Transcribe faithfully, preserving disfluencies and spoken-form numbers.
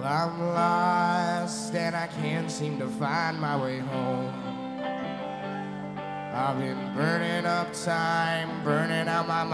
I'm lost and I can't seem to find my way home. I've been burning up time, burning out my mind.